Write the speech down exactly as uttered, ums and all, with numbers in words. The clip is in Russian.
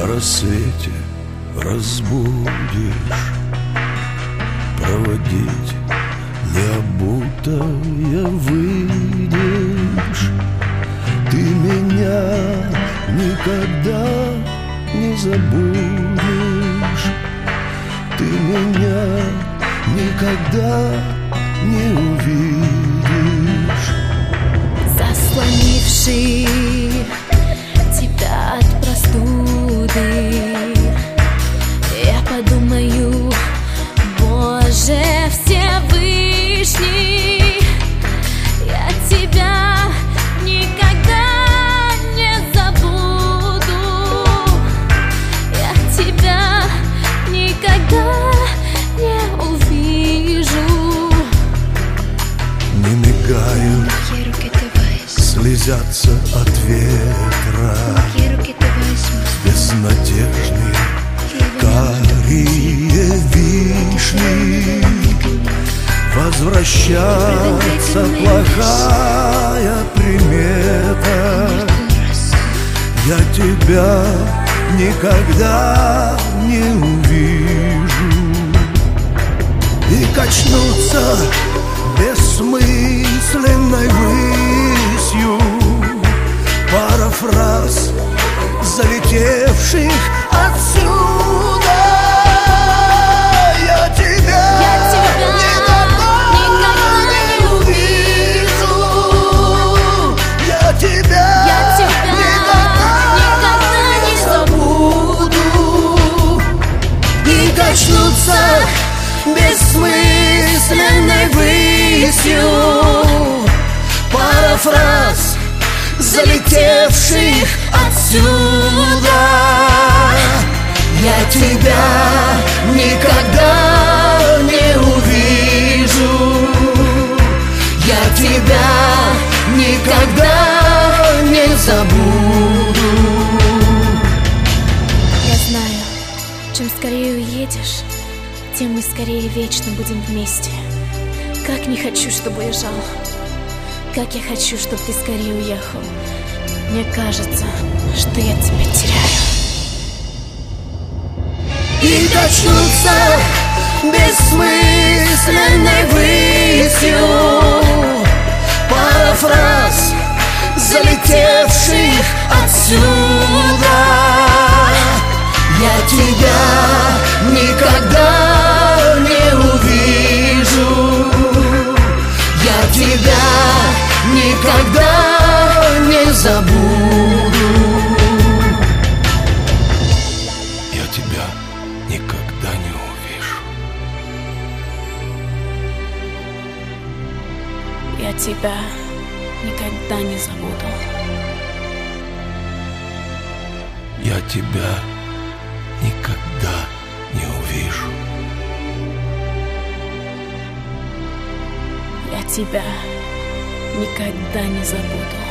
рассвете разбудишь, проводить необутая выйдешь. Ты меня никогда не забудешь, ты меня никогда не увидишь. Заслонивший тебя от простуды, я подумаю: Боже Всевышний, я тебя никогда не забуду, я тебя никогда не увижу. Не мигают, слезятся от ветра безнадежные карие вишни. Возвращаться плохая примета, я тебя никогда не увижу. И качнуться бессмысленной высью пара фраз, залетевших отсюда. Я тебя, Я тебя никогда, никогда не увижу. Я тебя, Я тебя никогда, никогда не забуду. И качнуться бессмысленной высью пара фраз, залетевших отсюда. Я тебя никогда не увижу, я тебя никогда не забуду. Я знаю, чем скорее уедешь, тем мы скорее вечно будем вместе. Как не хочу, чтобы уезжал, как я хочу, чтобы ты скорее уехал. Мне кажется, что я тебя теряю. И качнуться бессмысленной высью пара фраз, залетевших отсюда. Я тебя никогда не увижу, я тебя никогда не забуду. Я тебя никогда не увижу. Я тебя никогда не забуду. Я тебя никогда не увижу. Я тебя никогда не забуду.